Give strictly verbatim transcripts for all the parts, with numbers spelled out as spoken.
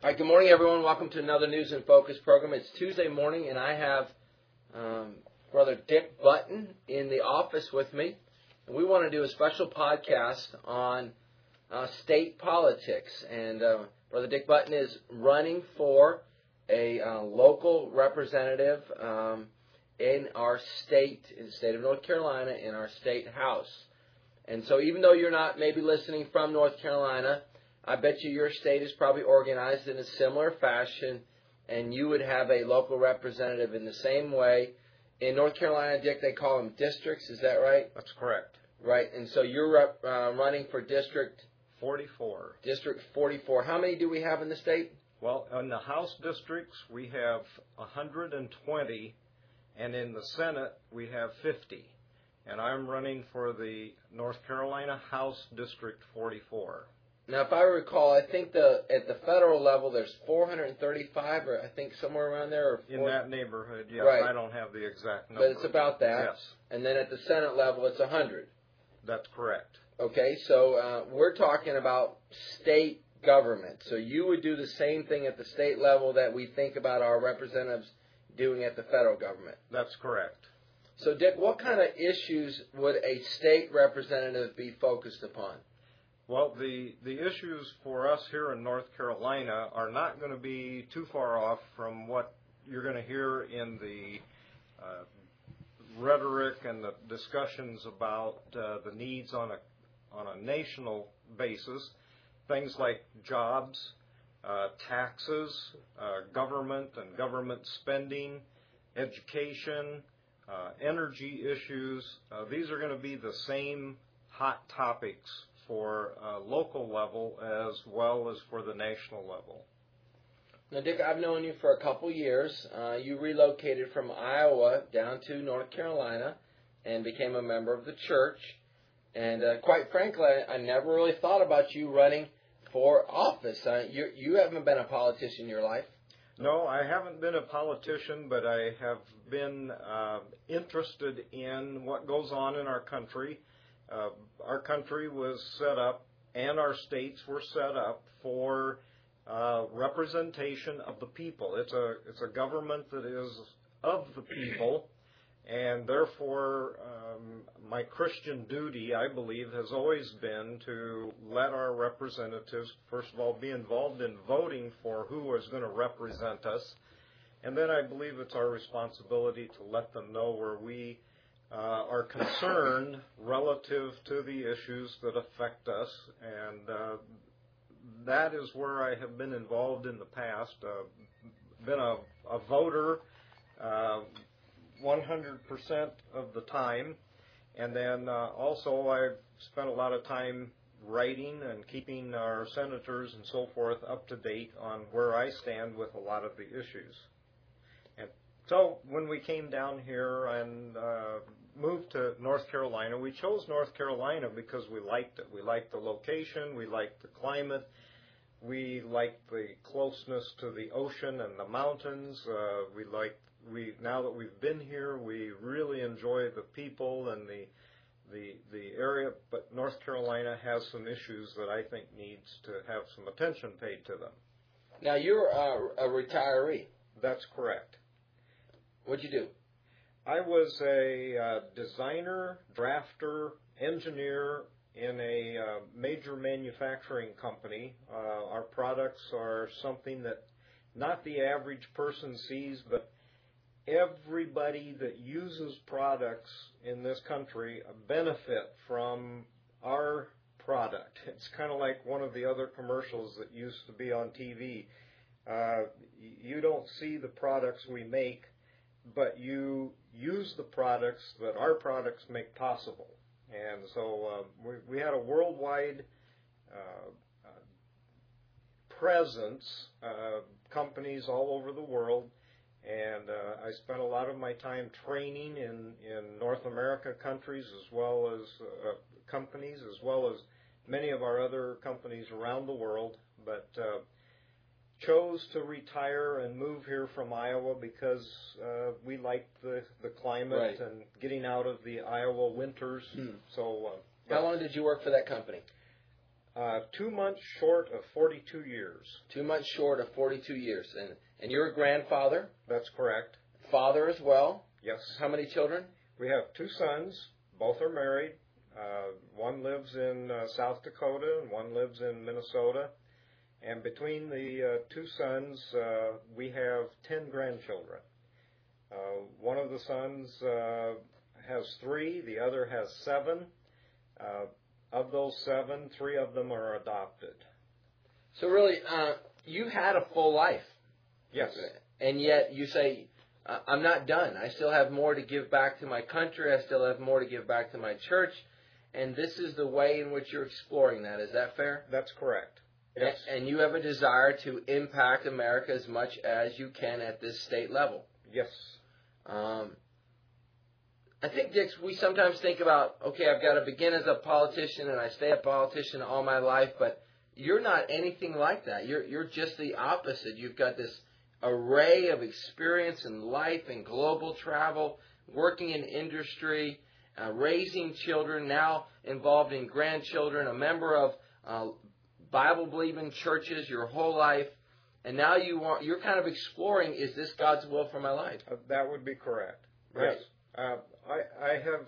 All right, good morning, everyone. Welcome to another News in Focus program. It's Tuesday morning, and I have um, Brother Dick Button in the office with me. And we want to do a special podcast on uh, state politics. And uh, Brother Dick Button is running for a uh, local representative um, in our state, in the state of North Carolina, in our state house. And so even though you're not maybe listening from North Carolina, I bet you your state is probably organized in a similar fashion, and you would have a local representative in the same way. In North Carolina, Dick, they call them districts. Is that right? That's correct. Right. And so you're rep, uh, running for District forty-four. District forty-four. How many do we have in the state? Well, in the House districts, we have one hundred twenty, and in the Senate, we have fifty. And I'm running for the North Carolina House District forty-four. Now, if I recall, I think the at the federal level there's four hundred thirty-five, or I think somewhere around there. Or in that neighborhood, yes. Right. I don't have the exact number. But it's about that. Yes. And then at the Senate level, it's one hundred. That's correct. Okay, so uh, we're talking about state government. So you would do the same thing at the state level that we think about our representatives doing at the federal government. That's correct. So, Dick, what kind of issues would a state representative be focused upon? Well, the, the issues for us here in North Carolina are not going to be too far off from what you're going to hear in the uh, rhetoric and the discussions about uh, the needs on a on a national basis. Things like jobs, uh, taxes, uh, government and government spending, education, uh, energy issues. Uh, these are going to be the same hot topics for uh, local level as well as for the national level. Now, Dick, I've known you for a couple years. Uh, you relocated from Iowa down to North Carolina and became a member of the church. And uh, quite frankly, I, I never really thought about you running for office. Uh, you, you haven't been a politician in your life. No, I haven't been a politician, but I have been uh, interested in what goes on in our country. Uh, our country was set up, and our states were set up for uh, representation of the people. It's a it's a government that is of the people, and therefore um, my Christian duty, I believe, has always been to let our representatives, first of all, be involved in voting for who is going to represent us, and then I believe it's our responsibility to let them know where we Uh, are concerned relative to the issues that affect us, and uh, that is where I have been involved in the past. Uh, been a, a voter uh, one hundred percent of the time, and then uh, also I've spent a lot of time writing and keeping our senators and so forth up to date on where I stand with a lot of the issues. And so when we came down here and uh, moved to North Carolina, we chose North Carolina because we liked it. We liked the location, we liked the climate, we liked the closeness to the ocean and the mountains. Uh, we liked we now that we've been here, we really enjoy the people and the the the area. But North Carolina has some issues that I think needs to have some attention paid to them. Now you're a, a retiree. That's correct. What'd you do? I was a uh, designer, drafter, engineer in a uh, major manufacturing company. Uh, our products are something that not the average person sees, but everybody that uses products in this country benefit from our product. It's kind of like one of the other commercials that used to be on T V. Uh, you don't see the products we make, but you use the products that our products make possible. And so uh, we, we had a worldwide uh, uh, presence, uh, companies all over the world, and uh, I spent a lot of my time training in, in North America countries as well as uh, companies, as well as many of our other companies around the world, but uh, chose to retire and move here from Iowa because uh, we liked the, the climate right. and getting out of the Iowa winters. Hmm. So, uh, how long did you work for that company? Uh, two months short of forty-two years. Two months short of forty-two years. And, and you're a grandfather? That's correct. Father as well? Yes. How many children? We have two sons. Both are married. Uh, one lives in uh, South Dakota and one lives in Minnesota. And between the uh, two sons, uh, we have ten grandchildren. Uh, one of the sons uh, has three. The other has seven. Uh, of those seven, three of them are adopted. So really, uh, you had a full life. Yes. And yet you say, I'm not done. I still have more to give back to my country. I still have more to give back to my church. And this is the way in which you're exploring that. Is that fair? That's correct. Yes. And you have a desire to impact America as much as you can at this state level. Yes. Um, I think, Dick, we sometimes think about, okay, I've got to begin as a politician and I stay a politician all my life, but you're not anything like that. You're you're just the opposite. You've got this array of experience in life and global travel, working in industry, uh, raising children, now involved in grandchildren, a member of uh, Bible-believing churches your whole life, and now you want, you're kind of exploring, is this God's will for my life? Uh, that would be correct. Right. Yes. Uh, I, I have,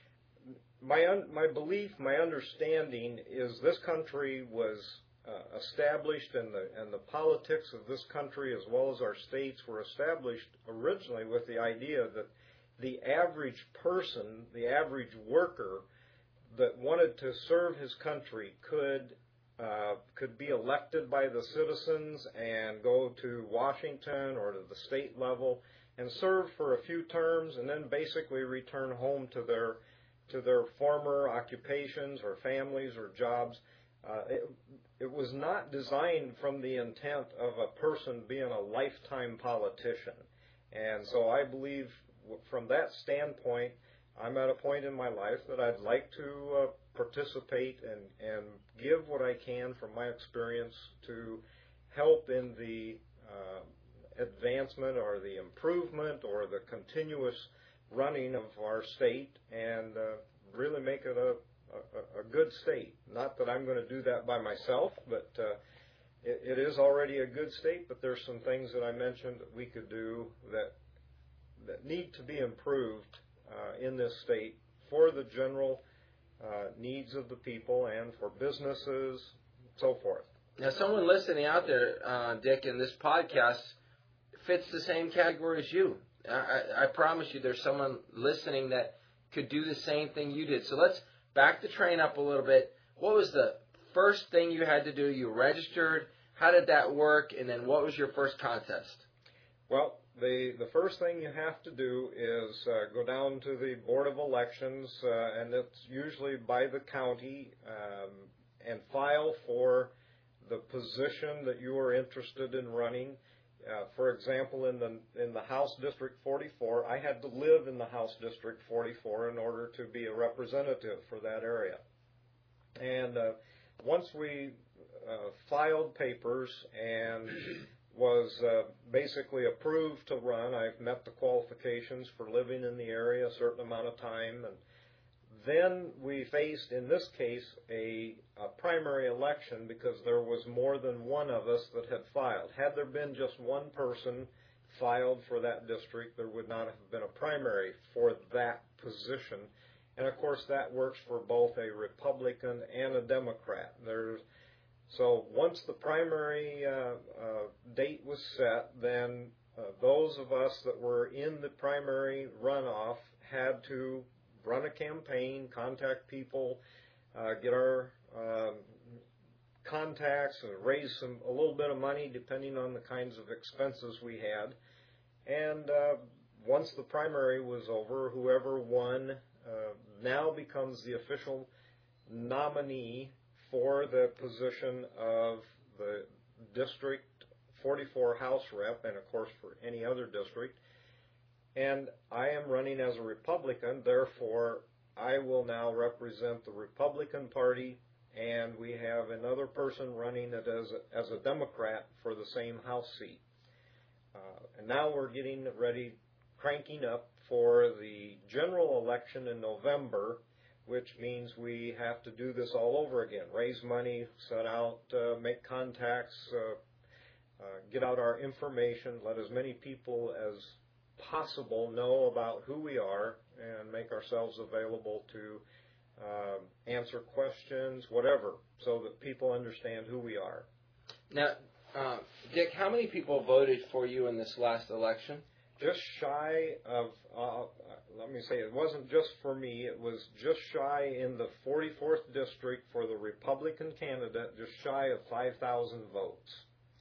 my un, my belief, my understanding is this country was uh, established, and the, and the politics of this country as well as our states were established originally with the idea that the average person, the average worker that wanted to serve his country could Uh, could be elected by the citizens and go to Washington or to the state level and serve for a few terms and then basically return home to their to their former occupations or families or jobs. Uh, it, it was not designed from the intent of a person being a lifetime politician. And so I believe from that standpoint, I'm at a point in my life that I'd like to uh, participate and, and give what I can from my experience to help in the uh, advancement or the improvement or the continuous running of our state and uh, really make it a, a, a good state. Not that I'm going to do that by myself, but uh, it, it is already a good state, but there's some things that I mentioned that we could do that, that need to be improved Uh, in this state for the general uh, needs of the people and for businesses, so forth. Now, someone listening out there, uh, Dick, in this podcast fits the same category as you. I, I, I promise you there's someone listening that could do the same thing you did. So let's back the train up a little bit. What was the first thing you had to do? You registered. How did that work? And then what was your first contest? Well, The, the first thing you have to do is uh, go down to the Board of Elections, uh, and it's usually by the county, um, and file for the position that you are interested in running. Uh, for example, in the in the House District forty-four, I had to live in the House District forty-four in order to be a representative for that area. And uh, once we uh, filed papers and was uh, basically approved to run. I've met the qualifications for living in the area a certain amount of time. And then we faced, in this case, a, a primary election because there was more than one of us that had filed. Had there been just one person filed for that district, there would not have been a primary for that position. And, of course, that works for both a Republican and a Democrat. There's So once the primary uh, uh, date was set, then uh, those of us that were in the primary runoff had to run a campaign, contact people, uh, get our um, contacts, and raise some a little bit of money depending on the kinds of expenses we had. And uh, once the primary was over, whoever won uh, now becomes the official nominee for the position of the District forty-four House Rep, and of course for any other district. And I am running as a Republican, therefore I will now represent the Republican Party, and we have another person running it as a, as a Democrat for the same House seat. Uh, and now we're getting ready, cranking up for the general election in November, which means we have to do this all over again. Raise money, set out, uh, make contacts, uh, uh, get out our information, let as many people as possible know about who we are, and make ourselves available to uh, answer questions, whatever, so that people understand who we are. Now, uh, Dick, how many people voted for you in this last election? Just shy of, uh, let me say, it wasn't just for me, it was just shy in the forty-fourth district for the Republican candidate, just shy of five thousand votes.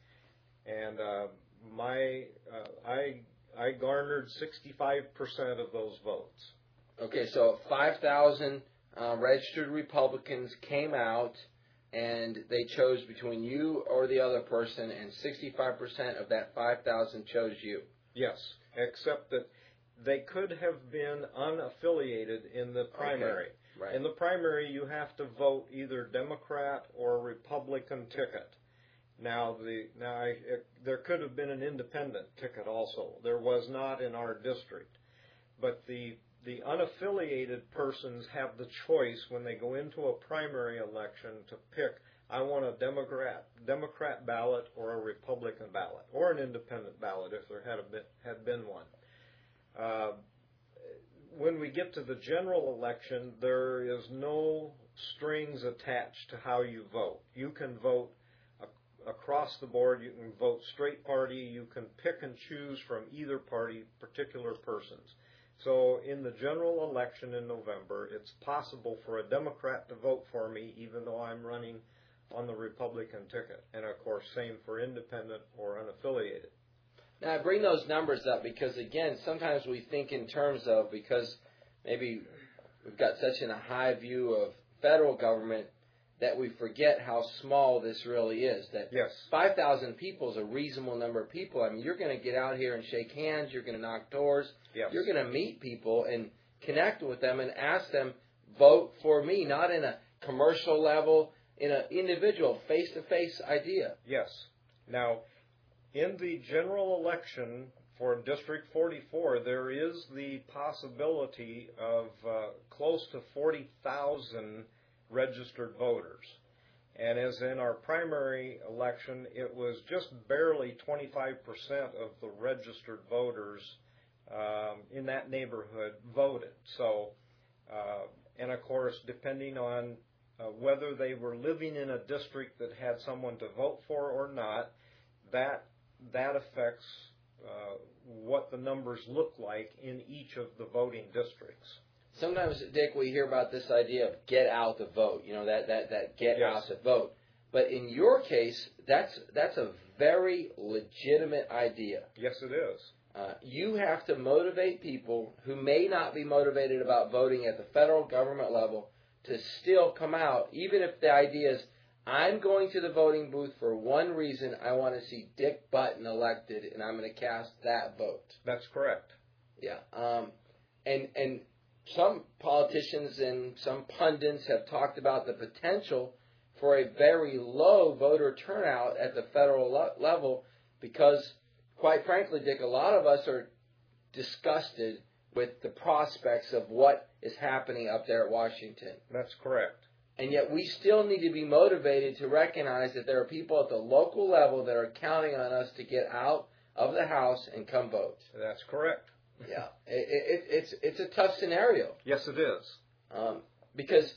And uh, my, uh, I, I garnered sixty-five percent of those votes. Okay, so five thousand uh, registered Republicans came out, and they chose between you or the other person, and sixty-five percent of that five thousand chose you. Yes, except that they could have been unaffiliated in the primary. Okay. Right. In the primary, you have to vote either Democrat or Republican ticket. Now, the now I, it, there could have been an independent ticket also. There was not in our district. But the the unaffiliated persons have the choice when they go into a primary election to pick, I want a Democrat Democrat ballot or a Republican ballot or an independent ballot if there had a bit, had been one. Uh, when we get to the general election, there is no strings attached to how you vote. You can vote a- across the board. You can vote straight party. You can pick and choose from either party particular persons. So in the general election in November, it's possible for a Democrat to vote for me even though I'm running on the Republican ticket. And, of course, same for independent or unaffiliated. Now, I bring those numbers up because, again, sometimes we think in terms of, because maybe we've got such a high view of federal government that we forget how small this really is. That yes. five thousand people is a reasonable number of people. I mean, you're going to get out here and shake hands. You're going to knock doors. Yes. You're going to meet people and connect with them and ask them, vote for me, not in a commercial level, in an individual, face-to-face idea. Yes. Now, in the general election for District forty-four, there is the possibility of uh, close to forty thousand registered voters. And as in our primary election, it was just barely twenty-five percent of the registered voters um, in that neighborhood voted. So, uh, and of course, depending on uh, whether they were living in a district that had someone to vote for or not, that that affects uh, what the numbers look like in each of the voting districts. Sometimes, Dick, we hear about this idea of get out the vote, you know, that, that, that get yes. out the vote. But in your case, that's that's a very legitimate idea. Yes, it is. Uh, you have to motivate people who may not be motivated about voting at the federal government level to still come out, even if the idea is, I'm going to the voting booth for one reason. I want to see Dick Button elected, and I'm going to cast that vote. That's correct. Yeah. Um, and and some politicians and some pundits have talked about the potential for a very low voter turnout at the federal le- level because, quite frankly, Dick, a lot of us are disgusted with the prospects of what is happening up there at Washington. That's correct. And yet we still need to be motivated to recognize that there are people at the local level that are counting on us to get out of the House and come vote. That's correct. Yeah, it, it, it's it's a tough scenario. Yes, it is. Um, because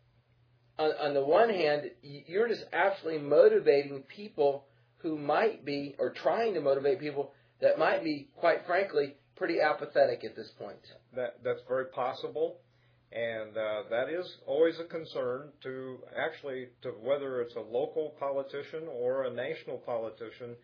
on, on the one hand, you're just absolutely motivating people who might be, or trying to motivate people that might be, quite frankly, pretty apathetic at this point. That that's very possible. And uh, that is always a concern to actually, to whether it's a local politician or a national politician,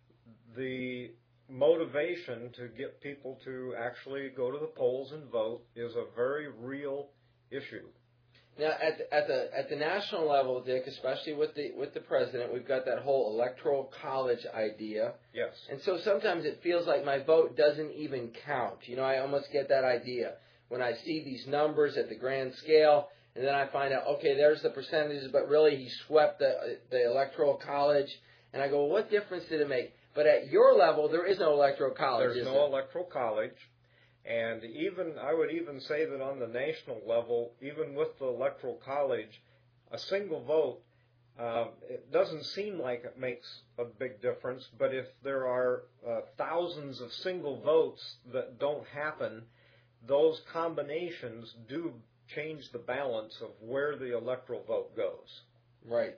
the motivation to get people to actually go to the polls and vote is a very real issue. Now, at the, at the at the national level, Dick, especially with the with the president, we've got that whole electoral college idea. Yes. And so sometimes it feels like my vote doesn't even count. You know, I almost get that idea when I see these numbers at the grand scale, and then I find out, okay, there's the percentages, but really he swept the the electoral college, and I go, well, what difference did it make? But at your level, there is no electoral college. There's is no there? electoral college. And even, I would even say that on the national level, even with the Electoral College, a single vote, uh, it doesn't seem like it makes a big difference, but if there are uh, thousands of single votes that don't happen, those combinations do change the balance of where the electoral vote goes. Right.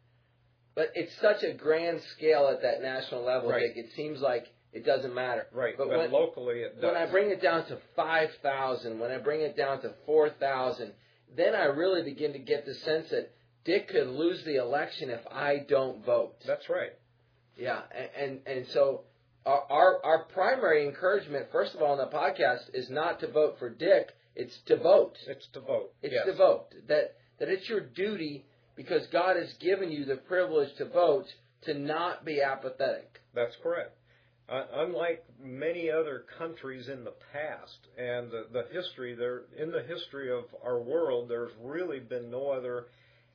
But it's such a grand scale at that national level, right. Dick, it seems like it doesn't matter. Right, but, but when, locally it does. When I bring it down to five thousand, when I bring it down to four thousand, then I really begin to get the sense that Dick could lose the election if I don't vote. That's right. Yeah, and and, and so our, our our primary encouragement, first of all, on the podcast, is not to vote for Dick. It's to vote. It's to vote. It's yes. to vote. That that it's your duty, because God has given you the privilege to vote, to not be apathetic. That's correct. Uh, unlike many other countries in the past and the, the history, there in the history of our world, there's really been no other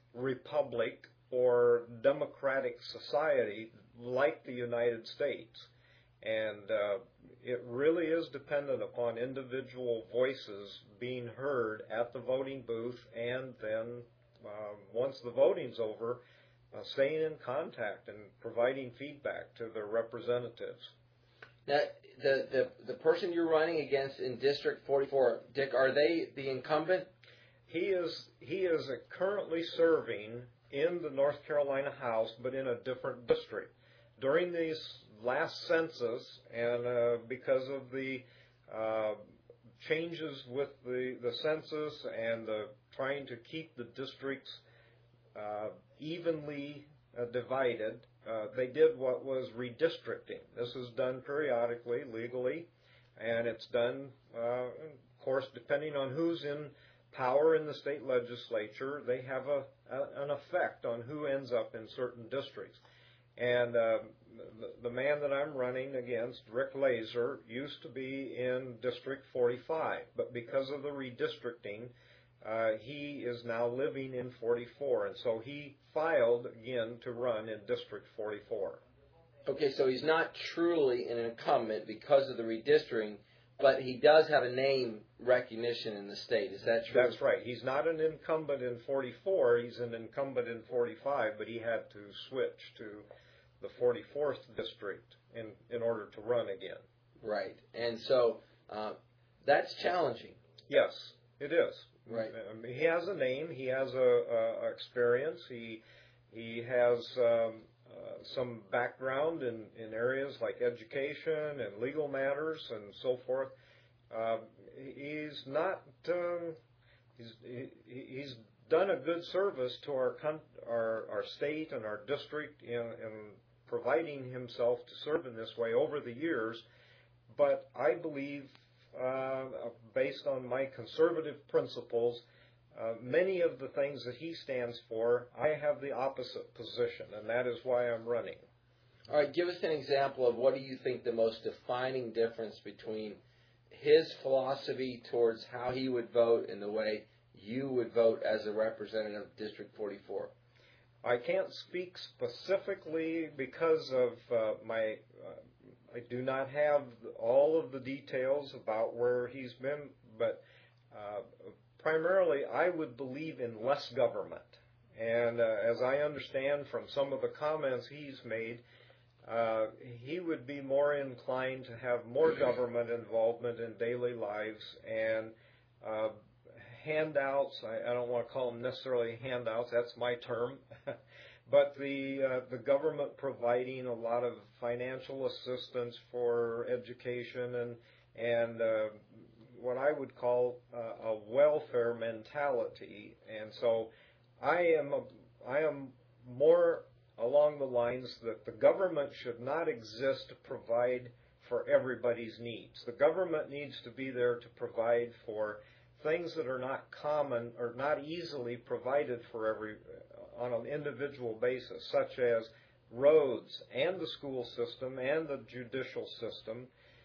republic or democratic society like the United States. And uh, it really is dependent upon individual voices being heard at the voting booth, and then uh, once the voting's over, uh, staying in contact and providing feedback to their representatives. Now, the, the, the person you're running against in District forty-four, Dick, are they the incumbent? He is he is currently serving in the North Carolina House, but in a different district. During these last census, and uh, because of the uh, changes with the, the census and the trying to keep the districts uh, evenly uh, divided, uh, they did what was redistricting. This is done periodically, legally, and it's done, uh, of course, depending on who's in power in the state legislature, they have a, a an effect on who ends up in certain districts. And uh, the, the man that I'm running against, Rick Laser, used to be in District forty-five, but because of the redistricting, uh, he is now living in forty-four, and so he filed again to run in District forty-four. Okay, so he's not truly an incumbent because of the redistricting, but he does have a name recognition in the state. Is that true? That's right. He's not an incumbent in forty-four. He's an incumbent in forty-five, but he had to switch to the forty-fourth district in, in order to run again. Right. And so uh, that's challenging. Yes, it is. Right. Um, he has a name. He has a, a experience. He he has um, uh, some background in, in areas like education and legal matters and so forth. Uh, he's not. Um, he's he, he's done a good service to our our our state and our district in, in providing himself to serve in this way over the years. But I believe, uh, based on my conservative principles, uh, many of the things that he stands for, I have the opposite position, and that is why I'm running. All right, give us an example of what do you think the most defining difference between his philosophy towards how he would vote and the way you would vote as a representative of District forty-four. I can't speak specifically because of uh, my, uh, I do not have all of the details about where he's been, but uh, primarily I would believe in less government. And uh, as I understand from some of the comments he's made, uh, he would be more inclined to have more government involvement in daily lives and uh, handouts. I, I don't want to call them necessarily handouts. That's my term. But the uh, the government providing a lot of financial assistance for education and and uh, what I would call uh, a welfare mentality. And so I am a, I am more along the lines that the government should not exist to provide for everybody's needs. The government needs to be there to provide for things that are not common or not easily provided for every on an individual basis, such as roads and the school system and the judicial system.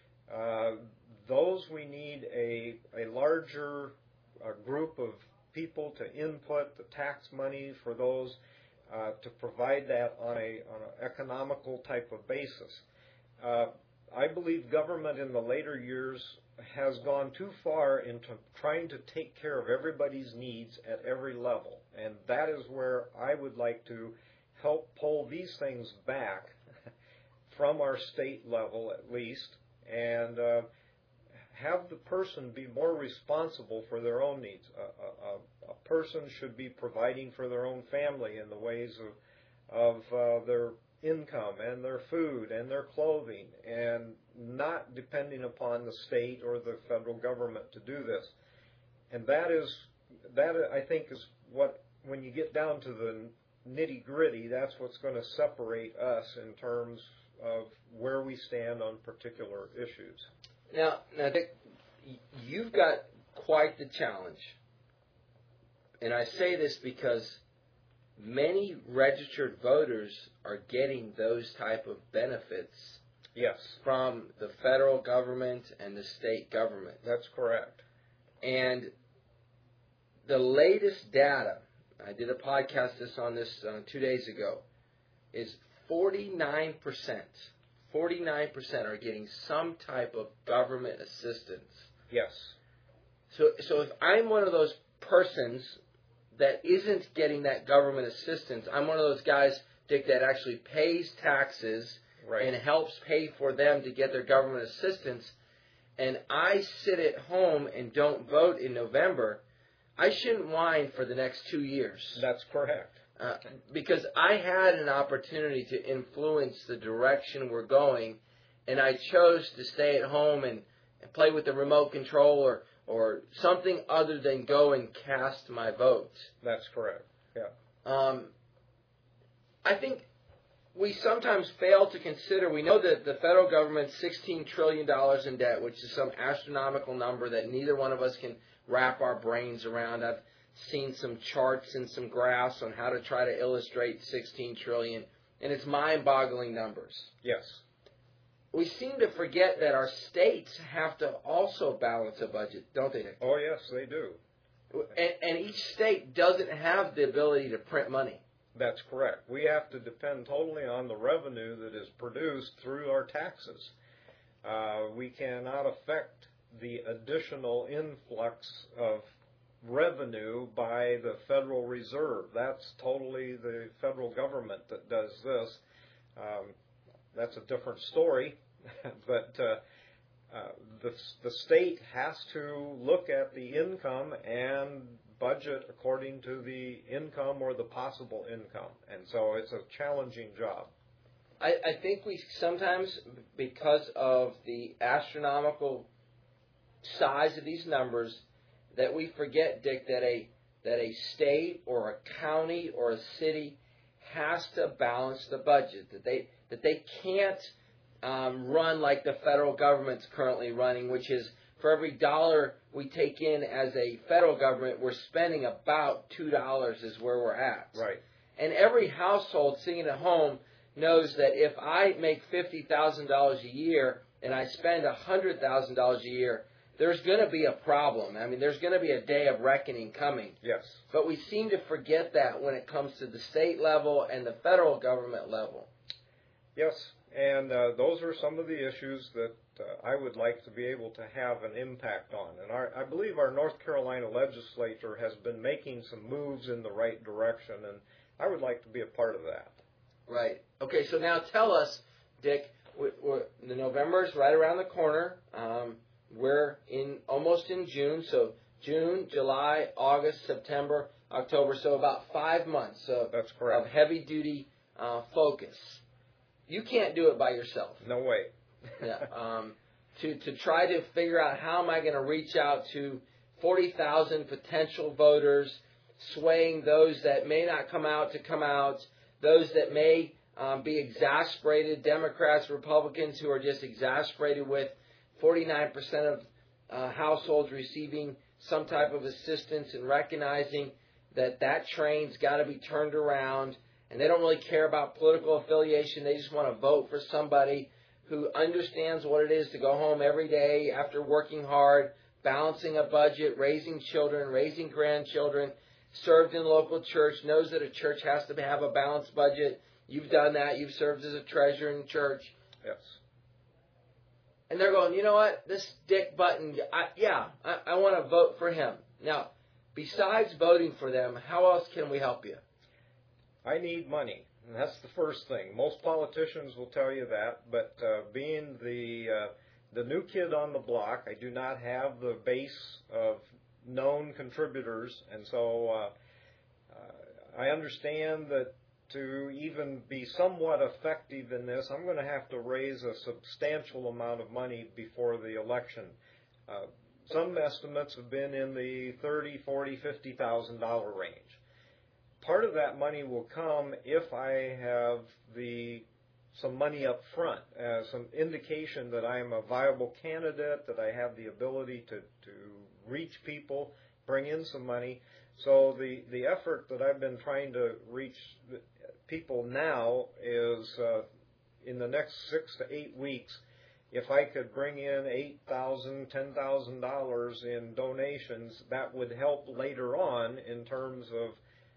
Uh, those we need a a larger uh, group of people to input the tax money for those uh, to provide that on a on an economical type of basis. Uh, I believe government in the later years has gone too far into trying to take care of everybody's needs at every level. And that is where I would like to help pull these things back from our state level at least, and uh, have the person be more responsible for their own needs. A, a, a person should be providing for their own family in the ways of, of uh, their income and their food and their clothing, and not depending upon the state or the federal government to do this. And that is, that I think is what, when you get down to the nitty-gritty, that's what's going to separate us in terms of where we stand on particular issues. Now, now Dick, you've got quite the challenge. And I say this because many registered voters are getting those type of benefits yes. from the federal government and the state government. That's correct. And the latest data, I did a podcast this on this uh, two days ago, is forty-nine percent. forty-nine percent are getting some type of government assistance. Yes. So, so if I'm one of those persons that isn't getting that government assistance, I'm one of those guys, Dick, that actually pays taxes right. and helps pay for them to get their government assistance, and I sit at home and don't vote in November, I shouldn't whine for the next two years. That's correct. Uh, because I had an opportunity to influence the direction we're going, and I chose to stay at home and, and play with the remote control or, or something other than go and cast my vote. That's correct. Yeah. Um, I think we sometimes fail to consider, we know that the federal government's sixteen trillion dollars in debt, which is some astronomical number that neither one of us can wrap our brains around. I've seen some charts and some graphs on how to try to illustrate sixteen trillion dollars, and it's mind-boggling numbers. Yes. We seem to forget that our states have to also balance a budget, don't they, Nick? Oh, yes, they do. And, and each state doesn't have the ability to print money. That's correct. We have to depend totally on the revenue that is produced through our taxes. Uh, we cannot affect the additional influx of revenue by the Federal Reserve. That's totally the federal government that does this. Um, that's a different story, but uh, uh, the, the state has to look at the income and budget according to the income or the possible income. And so it's a challenging job. I, I think we sometimes, because of the astronomical size of these numbers, that we forget, Dick, that a that a state or a county or a city has to balance the budget. That they that they can't um, run like the federal government's currently running, which is for every dollar we take in as a federal government, we're spending about two dollars is where we're at. Right. And every household sitting at home knows that if I make fifty thousand dollars a year and I spend one hundred thousand dollars a year, there's going to be a problem. I mean, there's going to be a day of reckoning coming. Yes. But we seem to forget that when it comes to the state level and the federal government level. Yes, and uh, those are some of the issues that uh, I would like to be able to have an impact on. And our, I believe our North Carolina legislature has been making some moves in the right direction, and I would like to be a part of that. Right. Okay, so now tell us, Dick, we're, we're, the November's right around the corner. Um, we're in almost in June, so June, July, August, September, October, so about five months of, That's correct. of heavy-duty uh, focus. You can't do it by yourself. No way. yeah. Um, to, to try to figure out how am I going to reach out to forty thousand potential voters, swaying those that may not come out to come out, those that may um, be exasperated, Democrats, Republicans who are just exasperated with forty-nine percent of uh, households receiving some type of assistance, and recognizing that that train's got to be turned around, and they don't really care about political affiliation. They just want to vote for somebody who understands what it is to go home every day after working hard, balancing a budget, raising children, raising grandchildren, served in local church, knows that a church has to have a balanced budget. You've done that. You've served as a treasurer in church. Yes. and they're going, you know what, this Dick Button, I, yeah, I, I want to vote for him. Now, besides voting for them, how else can we help you? I need money, and that's the first thing. Most politicians will tell you that, but uh, being the uh, the new kid on the block, I do not have the base of known contributors, and so uh, uh, I understand that to even be somewhat effective in this, I'm going to have to raise a substantial amount of money before the election. Uh, some estimates have been in the thirty, forty, fifty thousand dollar range. Part of that money will come if I have the some money up front, uh, some indication that I am a viable candidate, that I have the ability to, to reach people, bring in some money. So the, the effort that I've been trying to reach people now is uh, in the next six to eight weeks, if I could bring in eight thousand dollars, ten thousand dollars in donations, that would help later on in terms of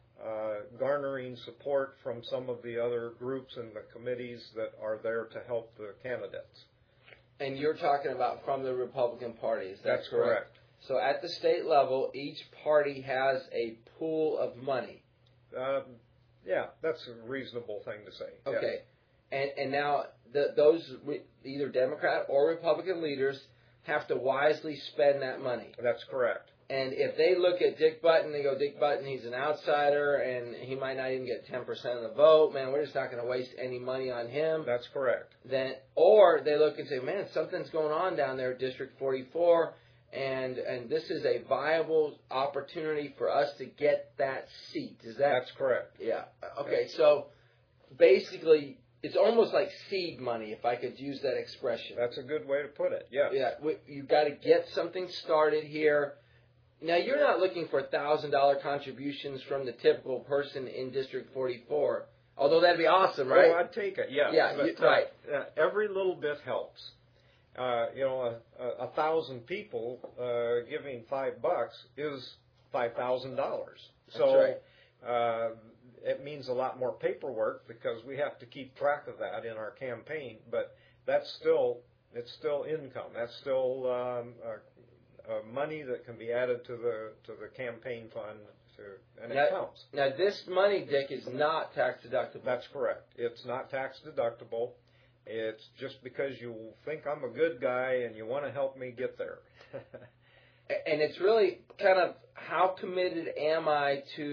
Uh, garnering support from some of the other groups and the committees that are there to help the candidates. And you're talking about from the Republican Party, is that That's correct? correct. So at the state level, each party has a pool of money. Uh, yeah, that's a reasonable thing to say. Okay. Yes. And and now the, those either Democrat or Republican leaders have to wisely spend that money. That's correct. And if they look at Dick Button, they go, Dick Button, he's an outsider, and he might not even get ten percent of the vote. Man, we're just not going to waste any money on him. That's correct. Then, or they look and say, man, something's going on down there at District forty-four, and and this is a viable opportunity for us to get that seat. Is that? That's correct. Yeah. Okay, so basically, it's almost like seed money, if I could use that expression. That's a good way to put it, yeah. Yeah, you've got to get something started here. Now, you're not looking for one thousand dollars contributions from the typical person in District forty-four, although that'd be awesome, right? Oh, I'd take it, yes. Yeah, but, you, uh, right. Uh, every little bit helps. Uh, you know, a, a, a thousand people uh, giving five bucks is five thousand dollars. So That's right. uh, it means a lot more paperwork because we have to keep track of that in our campaign, but that's still, it's still income. That's still um, uh, Uh, money that can be added to the to the campaign fund, to, and now, it counts. Now, this money, Dick, is not tax deductible. That's correct. It's not tax deductible. It's just because you think I'm a good guy and you want to help me get there. And it's really kind of how committed am I to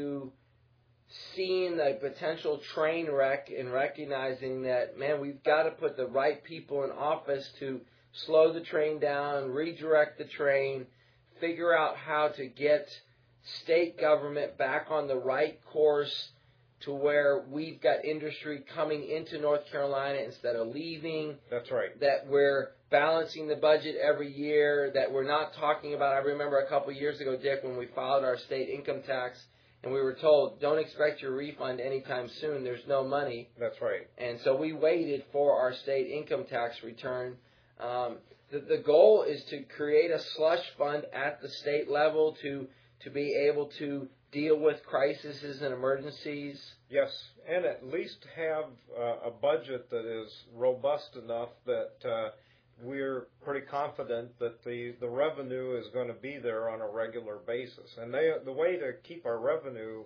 seeing the potential train wreck and recognizing that, man, we've got to put the right people in office to slow the train down, redirect the train, figure out how to get state government back on the right course to where we've got industry coming into North Carolina instead of leaving. That's right. That we're balancing the budget every year, that we're not talking about, I remember a couple of years ago, Dick, when we filed our state income tax, and we were told, don't expect your refund anytime soon, there's no money. That's right. And so we waited for our state income tax return. Um, the, the goal is to create a slush fund at the state level to to be able to deal with crises and emergencies. Yes, and at least have uh, a budget that is robust enough that uh, we're pretty confident that the, the revenue is going to be there on a regular basis. And they, the way to keep our revenue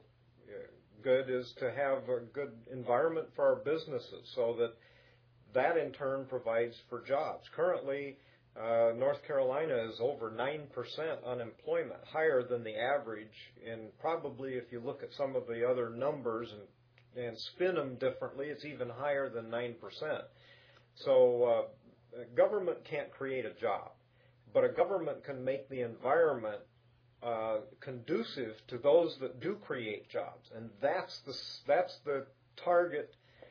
good is to have a good environment for our businesses so that that in turn provides for jobs. Currently, uh, North Carolina is over nine percent unemployment, higher than the average. And probably if you look at some of the other numbers and, and spin them differently, it's even higher than nine percent. So uh, government can't create a job, but a government can make the environment uh, conducive to those that do create jobs. And that's the, that's the target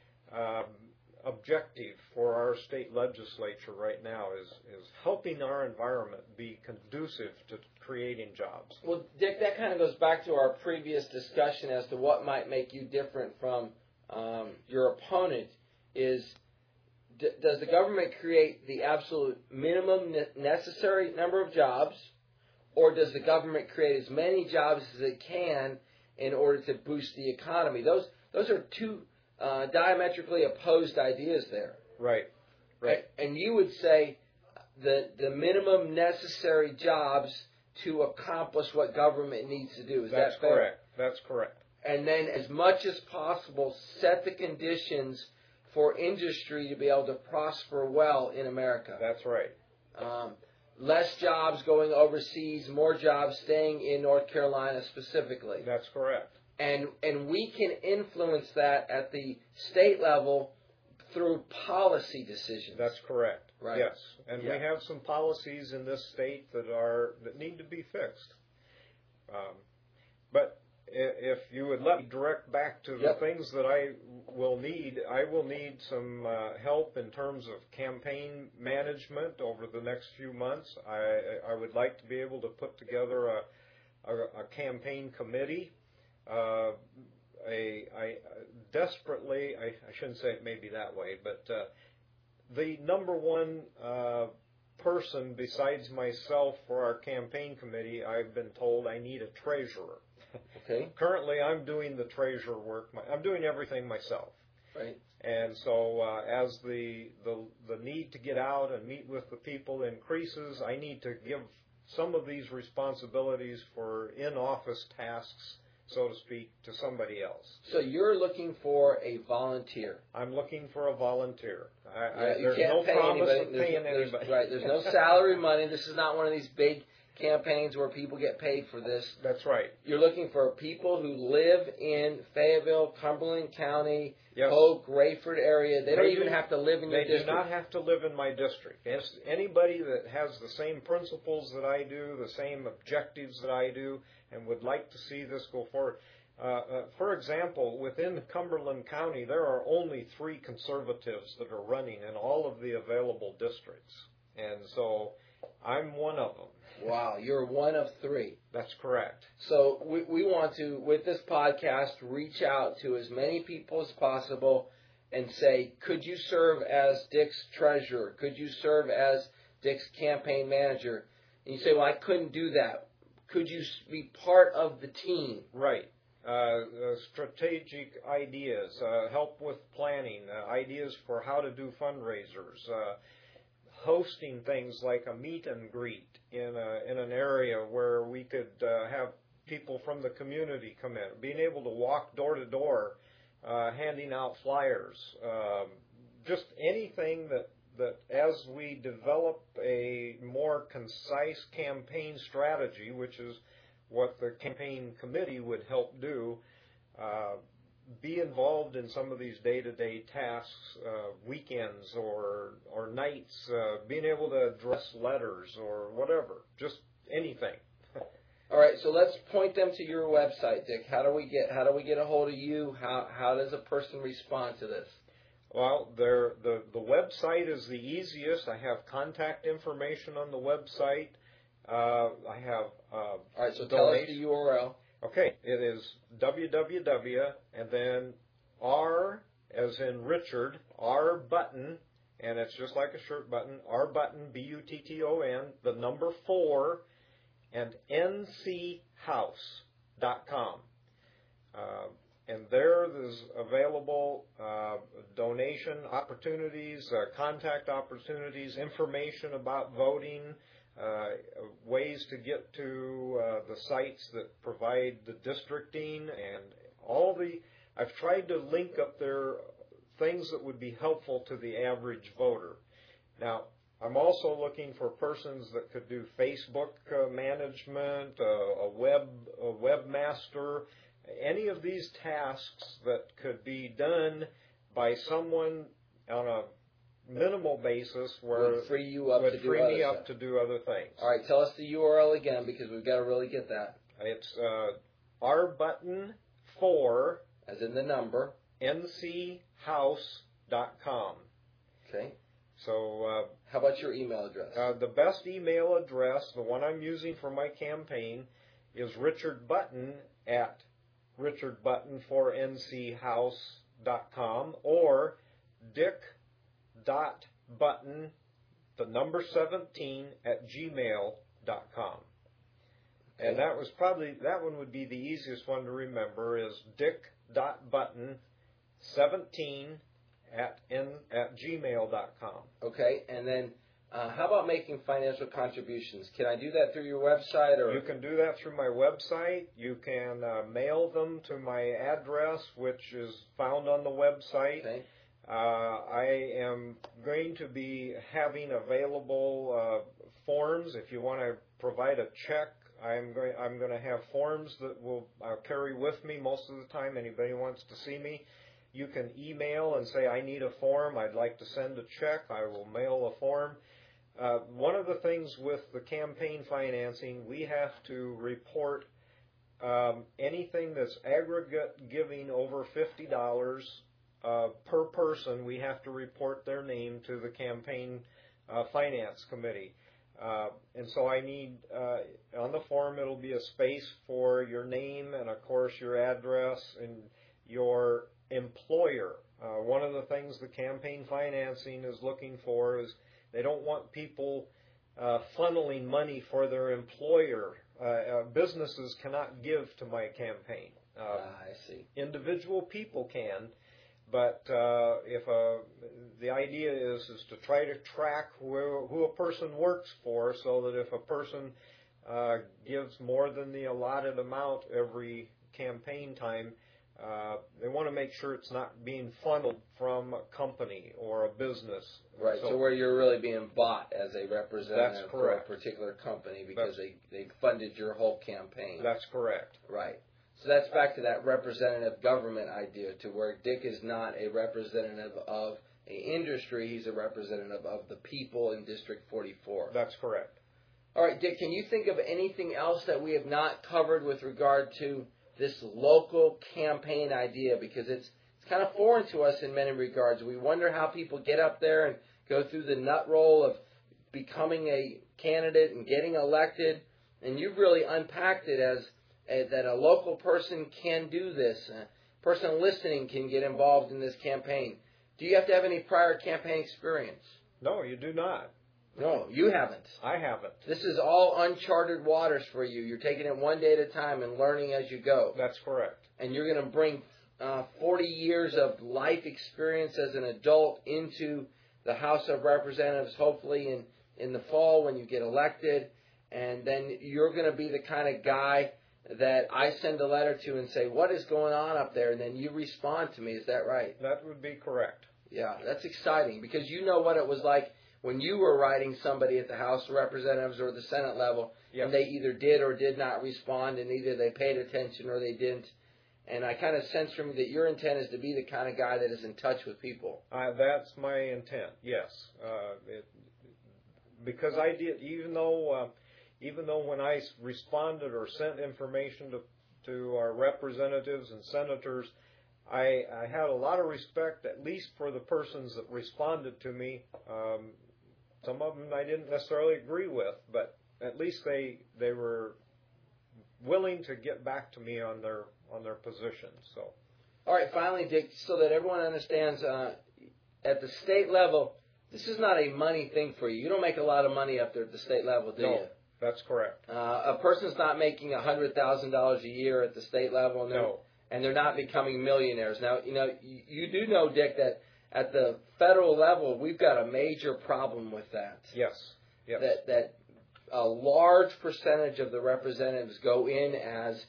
um, objective for our state legislature right now is, is helping our environment be conducive to creating jobs. Well, Dick, that kind of goes back to our previous discussion as to what might make you different from um, your opponent is, d- does the government create the absolute minimum ne- necessary number of jobs, or does the government create as many jobs as it can in order to boost the economy? Those those are two Uh, diametrically opposed ideas there. Right, right. And you would say the the minimum necessary jobs to accomplish what government needs to do. Is That's that fair? correct. That's correct. And then, as much as possible, set the conditions for industry to be able to prosper well in America. That's right. Um, less jobs going overseas, more jobs staying in North Carolina specifically. That's correct. And and we can influence that at the state level through policy decisions. That's correct. Right. Yes. And Yeah. we have some policies in this state that are that need to be fixed. Um, but if you would let me direct back to the Yep. things that I will need, I will need some uh, help in terms of campaign management over the next few months. I, I would like to be able to put together a, a, a campaign committee. Uh, a, I desperately, I, I shouldn't say it maybe that way, but uh, the number one uh, person besides myself for our campaign committee, I've been told I need a treasurer. Okay. Currently, I'm doing the treasurer work. I'm doing everything myself. Right. And so, uh, as the, the the need to get out and meet with the people increases, I need to give some of these responsibilities for in-office tasks, so to speak, to somebody else. So you're looking for a volunteer. I'm looking for a volunteer. I, Yeah, I, you there's can't no pay promise anybody. of There's, paying there's- anybody. Right. There's no salary money. This is not one of these big campaigns where people get paid for this. That's right. You're looking for people who live in Fayetteville, Cumberland County, Yes. Hogue, Rayford area. They, They don't do- even have to live in your They do district. not have to live in my district. It's anybody that has the same principles that I do, the same objectives that I do, and would like to see this go forward. Uh, uh, for example, within Cumberland County, there are only three conservatives that are running in all of the available districts. And so I'm one of them. Wow, you're one of three. That's correct. So we, we want to, with this podcast, reach out to as many people as possible and say, could you serve as Dick's treasurer? Could you serve as Dick's campaign manager? And you say, well, I couldn't do that. Could you be part of the team? Right. Uh, uh, strategic ideas, uh, help with planning, uh, ideas for how to do fundraisers, uh, hosting things like a meet and greet in a, in an area where we could uh, have people from the community come in, being able to walk door to door, uh, handing out flyers, um, just anything that that as we develop a more concise campaign strategy, which is what the campaign committee would help do, uh, be involved in some of these day-to-day tasks, uh, weekends or or nights, uh, being able to address letters or whatever, just anything. All right, so let's point them to your website, Dick. How do we get how do we get a hold of you? How how does a person respond to this? Well, there the the website is the easiest. I have contact information on the website. Uh, I have uh, All right, so tell us the U R L. Okay, it is www and then R as in Richard, R button, and it's just like a shirt button, R button, B U T T O N, the number four, and N C house dot com. Uh, and there is available uh, donation opportunities, uh, contact opportunities, information about voting, Uh, ways to get to uh, the sites that provide the districting and all the, I've tried to link up there things that would be helpful to the average voter. Now, I'm also looking for persons that could do Facebook uh, management, uh, a web a webmaster, any of these tasks that could be done by someone on a minimal basis where Would free you up would to do free other me up stuff. to do other things. All right, tell us the U R L again because we've got to really get that. It's uh, R button four, As in the number. N C house dot com. Okay. So uh, How about your email address? uh, the best email address, the one I'm using for my campaign, is Richard Button at richard button for N C house dot com or Dick dot button, the number seventeen at gmail dot com. Okay. And that was probably, that one would be the easiest one to remember is Dick dot button seventeen at n at gmail dot com. Okay, and then Uh, how about making financial contributions? Can I do that through your website? Or you can do that through my website. You can uh, mail them to my address, which is found on the website. Okay. Uh, I am going to be having available uh, forms. If you want to provide a check, I'm going. I'm going to have forms that will uh, carry with me most of the time. Anybody who wants to see me, you can email and say, I need a form. I'd like to send a check. I will mail a form. Uh, one of the things with the campaign financing, we have to report um, anything that's aggregate giving over fifty dollars uh, per person. We have to report their name to the campaign uh, finance committee. Uh, and so I need, uh, on the form, it'll be a space for your name and, of course, your address and your employer. Uh, one of the things the campaign financing is looking for is they don't want people uh, funneling money for their employer. Uh, uh, businesses cannot give to my campaign. Uh, ah, I see. Individual people can, but uh, if a, the idea is is to try to track who, who a person works for, so that if a person uh, gives more than the allotted amount every campaign time, Uh, they want to make sure it's not being funneled from a company or a business. Right, so, so where you're really being bought as a representative for a particular company because they, they funded your whole campaign. That's correct. Right. So that's back to that representative government idea, to where Dick is not a representative of an industry, he's a representative of the people in District forty-four. That's correct. All right, Dick, can you think of anything else that we have not covered with regard to this local campaign idea, because it's it's kind of foreign to us in many regards. We wonder how people get up there and go through the nut roll of becoming a candidate and getting elected, and you've really unpacked it as, as that a local person can do this. A person listening can get involved in this campaign. Do you have to have any prior campaign experience? No, you do not. No, you haven't. I haven't. This is all uncharted waters for you. You're taking it one day at a time and learning as you go. That's correct. And you're going to bring uh, forty years of life experience as an adult into the House of Representatives, hopefully in, in the fall when you get elected. And then you're going to be the kind of guy that I send a letter to and say, what is going on up there? And then you respond to me. Is that right? That would be correct. Yeah, that's exciting, because you know what it was like when you were writing somebody at the House of Representatives or the Senate level, yes. and they either did or did not respond, and either they paid attention or they didn't. And I kind of sense from you that your intent is to be the kind of guy that is in touch with people. Uh, that's my intent, yes. Uh, it, because I did, even though, uh, even though when I responded or sent information to, to our representatives and senators, I, I had a lot of respect, at least for the persons that responded to me. Um, some of them I didn't necessarily agree with, but at least they they were willing to get back to me on their on their positions. So, all right, finally, Dick, so that everyone understands, uh, at the state level, this is not a money thing for you. You don't make a lot of money up there at the state level, do no, you? That's correct. Uh, a person's not making a hundred thousand dollars a year at the state level, and no. and they're not becoming millionaires. Now, you know, you, you do know, Dick, that at the federal level, we've got a major problem with that. Yes. Yes. That that a large percentage of the representatives go in as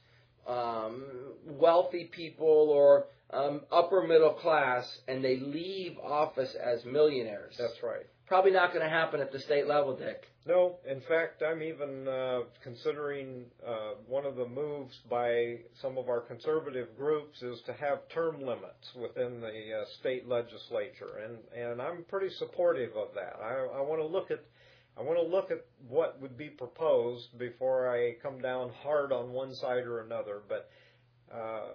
um, wealthy people or um, upper middle class, and they leave office as millionaires. That's right. Probably not going to happen at the state level, Dick. No, in fact, I'm even uh, considering uh, one of the moves by some of our conservative groups is to have term limits within the uh, state legislature, and, and I'm pretty supportive of that. I, I want to look at I want to look at what would be proposed before I come down hard on one side or another. But uh,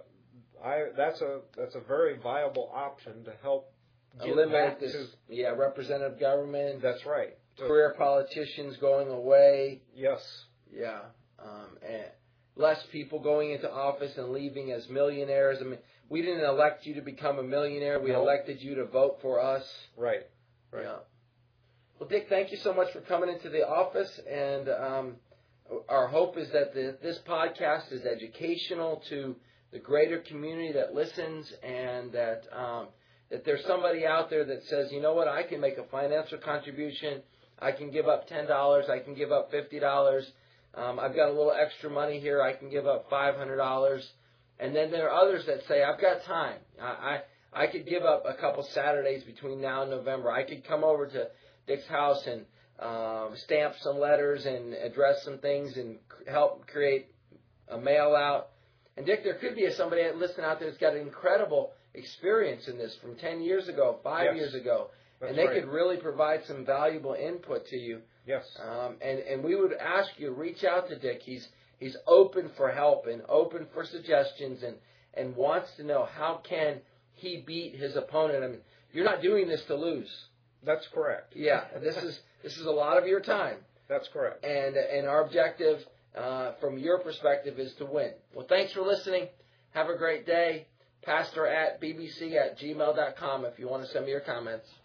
I that's a that's a very viable option to help get eliminate back this. to, yeah, representative government. That's right. Career politicians going away. Yes. Yeah. Um, and less people going into office and leaving as millionaires. I mean, we didn't elect you to become a millionaire. We no. elected you to vote for us. Right. Right. Yeah. Well, Dick, thank you so much for coming into the office. And um, our hope is that the, this podcast is educational to the greater community that listens, and that um, that there's somebody out there that says, you know what, I can make a financial contribution I can give up ten dollars. I can give up fifty dollars. Um, I've got a little extra money here. I can give up five hundred dollars. And then there are others that say, I've got time. I, I I could give up a couple Saturdays between now and November. I could come over to Dick's house and um, stamp some letters and address some things and help create a mail out. And Dick, there could be somebody listening out there that's got an incredible experience in this from ten years ago, five Yes. years ago. That's and they right. could really provide some valuable input to you. Yes. Um, and, and we would ask you to reach out to Dick. He's he's open for help and open for suggestions and, and wants to know how can he beat his opponent. I mean, you're not doing this to lose. That's correct. Yeah, this is this is a lot of your time. That's correct. And and our objective uh, from your perspective is to win. Well, thanks for listening. Have a great day. Pastor at b b c at gmail dot com if you want to send me your comments.